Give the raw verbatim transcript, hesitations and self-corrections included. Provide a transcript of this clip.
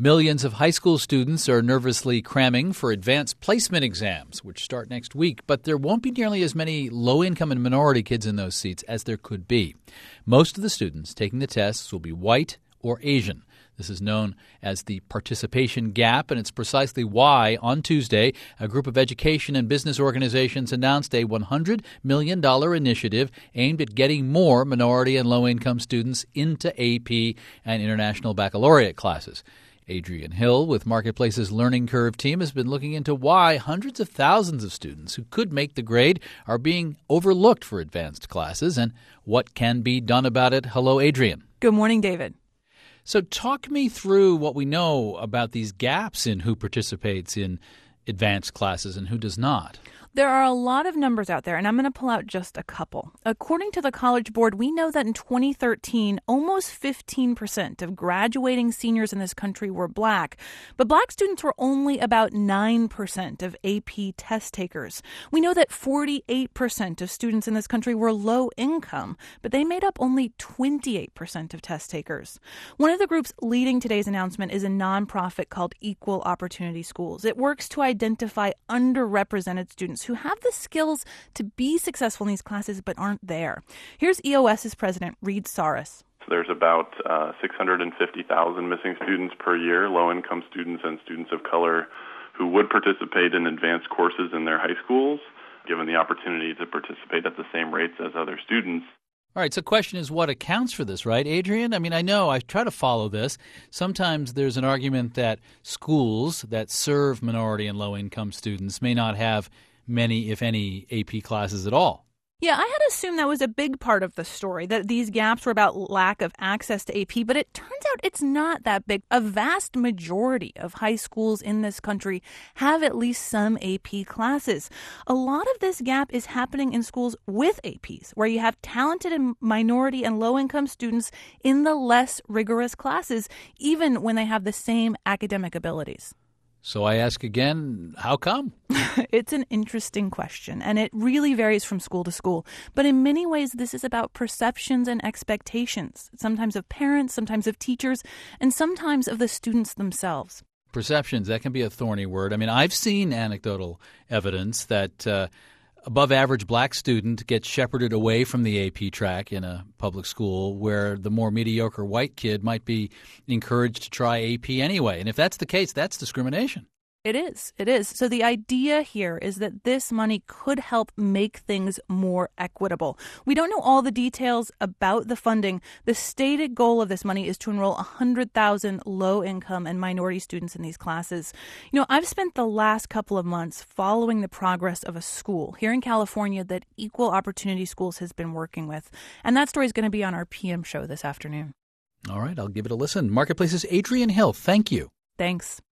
Millions of high school students are nervously cramming for advanced placement exams, which start next week, but there won't be nearly as many low-income and minority kids in those seats as there could be. Most of the students taking the tests will be white or Asian. This is known as the participation gap, and it's precisely why, on Tuesday, a group of education and business organizations announced a one hundred million dollars initiative aimed at getting more minority and low-income students into A P and International Baccalaureate classes. Adrian Hill with Marketplace's Learning Curve team has been looking into why hundreds of thousands of students who could make the grade are being overlooked for advanced classes and what can be done about it. Hello, Adrian. Good morning, David. So talk me through what we know about these gaps in who participates in advanced classes and who does not. There are a lot of numbers out there, and I'm going to pull out just a couple. According to the College Board, we know that in twenty thirteen, almost fifteen percent of graduating seniors in this country were black, but black students were only about nine percent of A P test takers. We know that forty-eight percent of students in this country were low income, but they made up only twenty-eight percent of test takers. One of the groups leading today's announcement is a nonprofit called Equal Opportunity Schools. It works to identify underrepresented students who have the skills to be successful in these classes but aren't there. Here's EOS's president, Reed Saris. There's about uh, six hundred fifty thousand missing students per year, low-income students and students of color who would participate in advanced courses in their high schools, given the opportunity to participate at the same rates as other students. All right, so the question is what accounts for this, right, Adrian? I mean, I know I try to follow this. Sometimes there's an argument that schools that serve minority and low-income students may not have many, if any, A P classes at all. Yeah, I had assumed that was a big part of the story, that these gaps were about lack of access to A P, but it turns out it's not that big. A vast majority of high schools in this country have at least some A P classes. A lot of this gap is happening in schools with A Ps, where you have talented and minority and low-income students in the less rigorous classes, even when they have the same academic abilities. So I ask again, how come? It's an interesting question, and it really varies from school to school. But in many ways, this is about perceptions and expectations, sometimes of parents, sometimes of teachers, and sometimes of the students themselves. Perceptions, that can be a thorny word. I mean, I've seen anecdotal evidence that uh, above-average black student gets shepherded away from the A P track in a public school where the more mediocre white kid might be encouraged to try A P anyway. And if that's the case, that's discrimination. It is. It is. So the idea here is that this money could help make things more equitable. We don't know all the details about the funding. The stated goal of this money is to enroll one hundred thousand low-income and minority students in these classes. You know, I've spent the last couple of months following the progress of a school here in California that Equal Opportunity Schools has been working with. And that story is going to be on our P M show this afternoon. All right, I'll give it a listen. Marketplace's Adrian Hill, thank you. Thanks.